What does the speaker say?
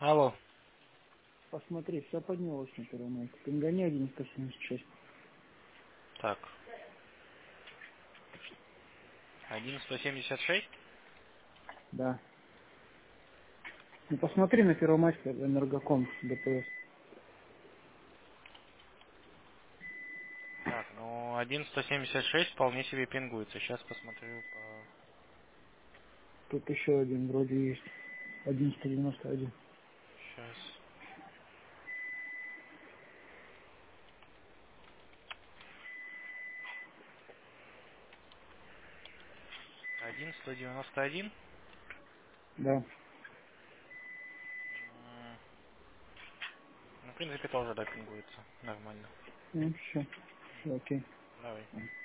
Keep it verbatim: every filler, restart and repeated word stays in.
Алло. Посмотри, все поднялось на Первомайке. Пингани один сто семьдесят шесть. Так. один сто семьдесят шесть. Да. Ну посмотри на Первомайской энергоком ДПС. Так, ну один сто семьдесят шесть вполне себе пингуется. Сейчас посмотрю по... Тут еще один вроде есть. один сто девяносто один. Сейчас. один сто девяносто один. Да. М, Ну, в принципе, тоже, да, пингуется. Нормально. Ну все. Все Мгм. окей. Давай.